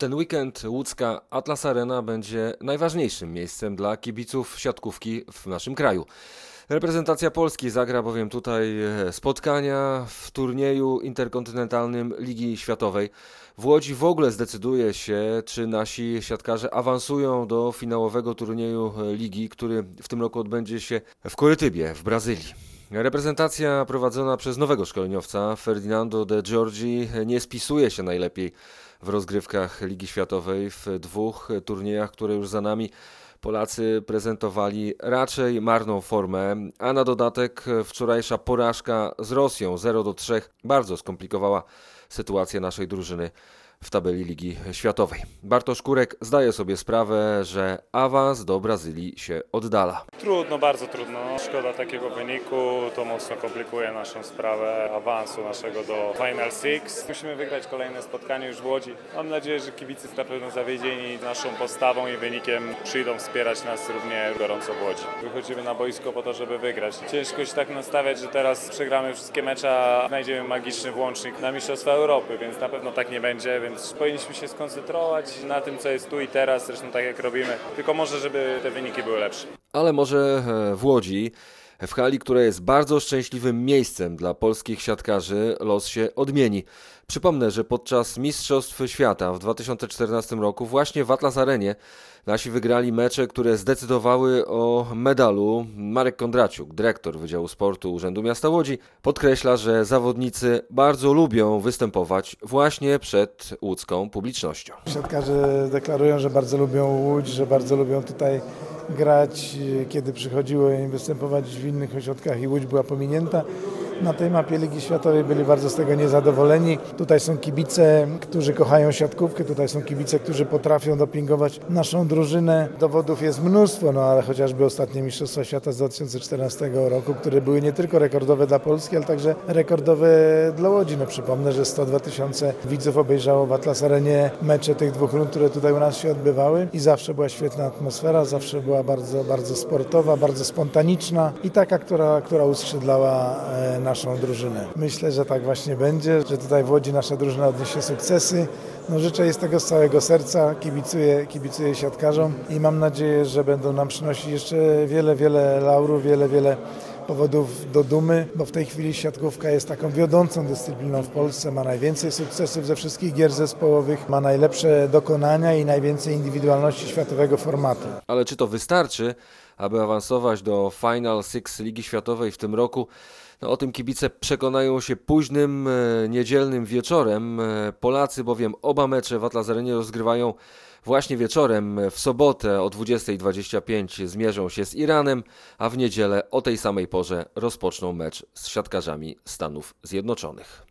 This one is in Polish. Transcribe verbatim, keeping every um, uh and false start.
ten weekend łódzka Atlas Arena będzie najważniejszym miejscem dla kibiców siatkówki w naszym kraju. Reprezentacja Polski zagra bowiem tutaj spotkania w turnieju interkontynentalnym Ligi Światowej. W Łodzi w ogóle zdecyduje się, czy nasi siatkarze awansują do finałowego turnieju ligi, który w tym roku odbędzie się w Corytybie w Brazylii. Reprezentacja prowadzona przez nowego szkoleniowca Ferdinando de Giorgi nie spisuje się najlepiej w rozgrywkach Ligi Światowej. W dwóch turniejach, które już za nami, Polacy prezentowali raczej marną formę, a na dodatek wczorajsza porażka z Rosją zero do trzech bardzo skomplikowała sytuację naszej drużyny w tabeli Ligi Światowej. Bartosz Kurek zdaje sobie sprawę, że awans do Brazylii się oddala. Trudno, bardzo trudno. Szkoda takiego wyniku, to mocno komplikuje naszą sprawę awansu naszego do Final Six. Musimy wygrać kolejne spotkanie już w Łodzi. Mam nadzieję, że kibice na pewno zawiedzieni naszą postawą i wynikiem przyjdą wspierać nas równie gorąco w Łodzi. Wychodzimy na boisko po to, żeby wygrać. Ciężko się tak nastawiać, że teraz przegramy wszystkie mecze, a znajdziemy magiczny włącznik na Mistrzostwa Europy, więc na pewno tak nie będzie. Więc powinniśmy się skoncentrować na tym, co jest tu i teraz, zresztą tak jak robimy, tylko może, żeby te wyniki były lepsze. Ale może w Łodzi, w hali, która jest bardzo szczęśliwym miejscem dla polskich siatkarzy, los się odmieni. Przypomnę, że podczas Mistrzostw Świata w dwa tysiące czternastym roku właśnie w Atlas Arenie nasi wygrali mecze, które zdecydowały o medalu. Marek Kondraciuk, dyrektor Wydziału Sportu Urzędu Miasta Łodzi, podkreśla, że zawodnicy bardzo lubią występować właśnie przed łódzką publicznością. Siatkarze deklarują, że bardzo lubią Łódź, że bardzo lubią tutaj grać, kiedy przychodziło im występować w innych ośrodkach i Łódź była pominięta. Na tej mapie Ligi Światowej byli bardzo z tego niezadowoleni. Tutaj są kibice, którzy kochają siatkówkę, tutaj są kibice, którzy potrafią dopingować naszą drużynę. Dowodów jest mnóstwo, no ale chociażby ostatnie Mistrzostwa Świata z dwa tysiące czternastego roku, które były nie tylko rekordowe dla Polski, ale także rekordowe dla Łodzi. No przypomnę, że sto dwa tysiące widzów obejrzało w Atlas Arenie mecze tych dwóch rund, które tutaj u nas się odbywały i zawsze była świetna atmosfera, zawsze była bardzo, bardzo sportowa, bardzo spontaniczna i taka, która, która uskrzydlała na naszą drużynę. Myślę, że tak właśnie będzie, że tutaj w Łodzi nasza drużyna odniesie sukcesy. No, życzę jej z tego z całego serca, kibicuję, kibicuję siatkarzom i mam nadzieję, że będą nam przynosić jeszcze wiele, wiele laurów, wiele, wiele powodów do dumy, bo w tej chwili siatkówka jest taką wiodącą dyscypliną w Polsce, ma najwięcej sukcesów ze wszystkich gier zespołowych, ma najlepsze dokonania i najwięcej indywidualności światowego formatu. Ale czy to wystarczy, aby awansować do Final Six Ligi Światowej w tym roku? No, o tym kibice przekonają się późnym e, niedzielnym wieczorem. E, Polacy bowiem oba mecze w Atlas Arenie rozgrywają właśnie wieczorem. W sobotę o dwudziestej dwadzieścia pięć zmierzą się z Iranem, a w niedzielę o tej samej porze rozpoczną mecz z siatkarzami Stanów Zjednoczonych.